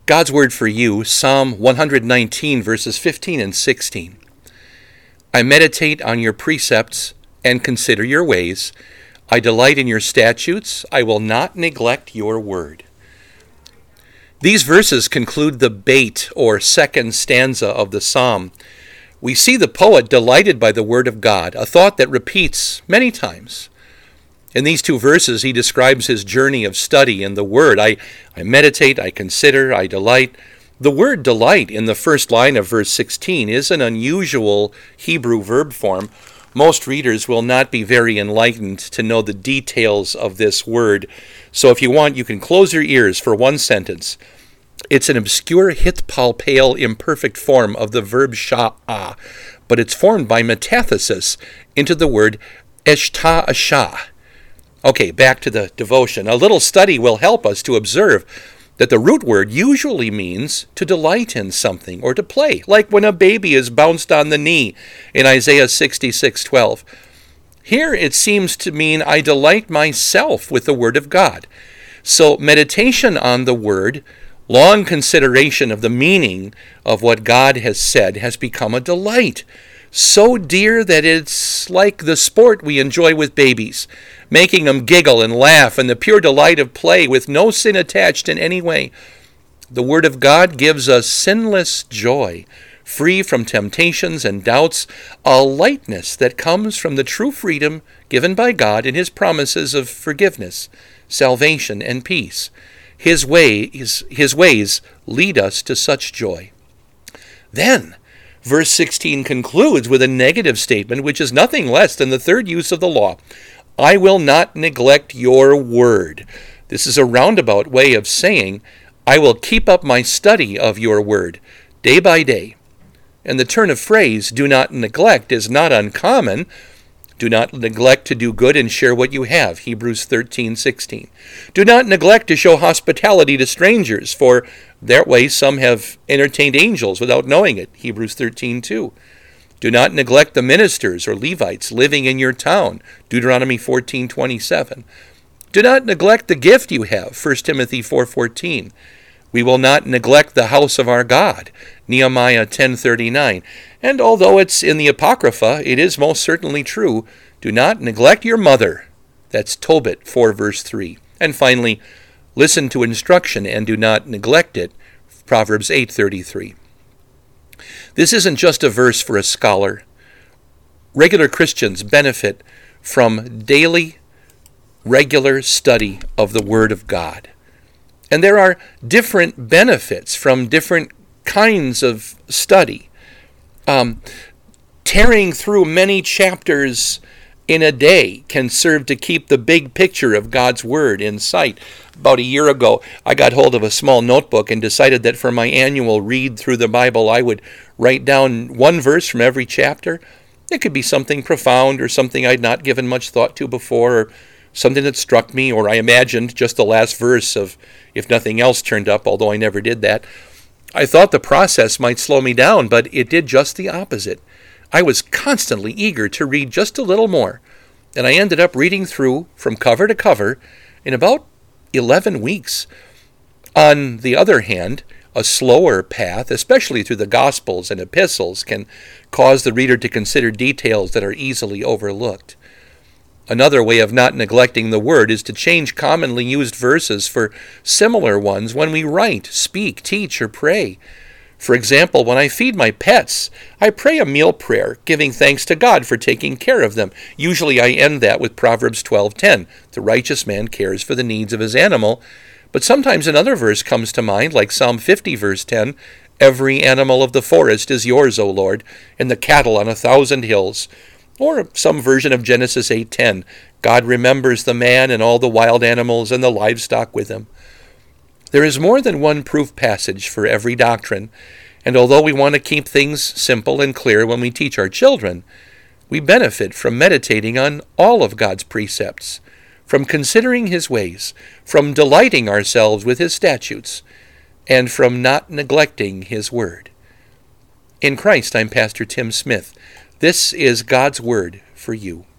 God's Word for you, Psalm 119, verses 15 and 16. I meditate on your precepts and consider your ways. I delight in your statutes. I will not neglect your word. These verses conclude the bait or second stanza of the psalm. We see the poet delighted by the word of God, a thought that repeats many times. In these two verses, he describes his journey of study in the Word. I meditate, I consider, I delight. The word delight in the first line of verse 16 is an unusual Hebrew verb form. Most readers will not be very enlightened to know the details of this word. So if you want, you can close your ears for one sentence. It's an obscure hit-palpale imperfect form of the verb sha'ah, but it's formed by metathesis into the word eshta'ashah. Okay, back to the devotion. A little study will help us to observe that the root word usually means to delight in something or to play, like when a baby is bounced on the knee in Isaiah 66:12. Here it seems to mean I delight myself with the Word of God. So meditation on the Word, long consideration of the meaning of what God has said has become a delight. So dear that it's like the sport we enjoy with babies, making them giggle and laugh and the pure delight of play with no sin attached in any way. The Word of God gives us sinless joy, free from temptations and doubts, a lightness that comes from the true freedom given by God in His promises of forgiveness, salvation, and peace. His ways lead us to such joy. Then, verse 16 concludes with a negative statement, which is nothing less than the third use of the law. I will not neglect your word. This is a roundabout way of saying, I will keep up my study of your word, day by day. And the turn of phrase, do not neglect, is not uncommon. Do not neglect to do good and share what you have, Hebrews 13:16. Do not neglect to show hospitality to strangers, for that way some have entertained angels without knowing it, Hebrews 13:2. Do not neglect the ministers or Levites living in your town, Deuteronomy 14:27. Do not neglect the gift you have, 1 Timothy 4:14. We will not neglect the house of our God, Nehemiah 10:39. And although it's in the Apocrypha, it is most certainly true. Do not neglect your mother. That's Tobit 4 verse 3. And finally, listen to instruction and do not neglect it, Proverbs 8:33. This isn't just a verse for a scholar. Regular Christians benefit from daily, regular study of the Word of God. And there are different benefits from different kinds of study. Tearing through many chapters in a day can serve to keep the big picture of God's Word in sight. About a year ago, I got hold of a small notebook and decided that for my annual read through the Bible, I would write down one verse from every chapter. It could be something profound or something I'd not given much thought to before, or something that struck me, or I imagined just the last verse of if nothing else turned up, although I never did that. I thought the process might slow me down, but it did just the opposite. I was constantly eager to read just a little more, and I ended up reading through from cover to cover in about 11 weeks. On the other hand, a slower path, especially through the Gospels and epistles, can cause the reader to consider details that are easily overlooked. Another way of not neglecting the Word is to change commonly used verses for similar ones when we write, speak, teach, or pray. For example, when I feed my pets, I pray a meal prayer, giving thanks to God for taking care of them. Usually I end that with Proverbs 12:10. The righteous man cares for the needs of his animal. But sometimes another verse comes to mind, like Psalm 50, verse 10. Every animal of the forest is yours, O Lord, and the cattle on 1,000 hills. Or some version of Genesis 8:10. God remembers the man and all the wild animals and the livestock with him. There is more than one proof passage for every doctrine, and although we want to keep things simple and clear when we teach our children, we benefit from meditating on all of God's precepts, from considering His ways, from delighting ourselves with His statutes, and from not neglecting His Word. In Christ, I'm Pastor Tim Smith. This is God's Word for you.